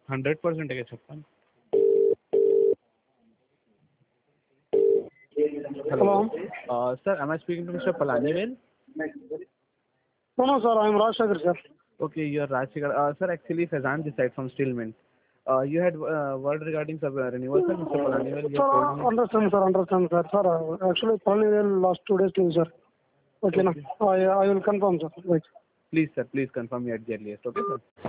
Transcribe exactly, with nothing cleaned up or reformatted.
Hundred percent చెప్పండి. Hello. Uh, sir, am I speaking to Mister Palanivel? No, no, sir. I'm Rajshekhar, sir. Okay, you are Rajshekhar. Uh, sir, actually, Fazan this side from Stillman. Uh, you had uh, word regarding sub uh, renewal, sir, Mister Palanivel. You Sir, have told me. understand, sir. Understand, sir. Sir, uh, actually, Palanivel last two days leave, sir. Okay, Okay. na. I I will confirm, sir. Wait. Please, sir, please confirm me at the earliest. Okay, sir.